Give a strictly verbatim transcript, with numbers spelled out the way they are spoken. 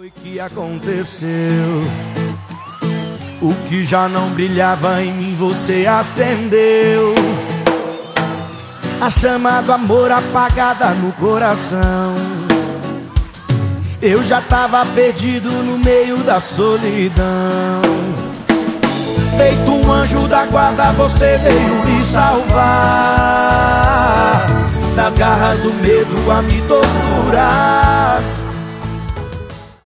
Foi que aconteceu? O que já não brilhava em mim você acendeu. A chama do amor apagada no coração. Eu já tava perdido no meio da solidão. Feito um anjo da guarda, você veio me salvar das garras do medo a me torturar.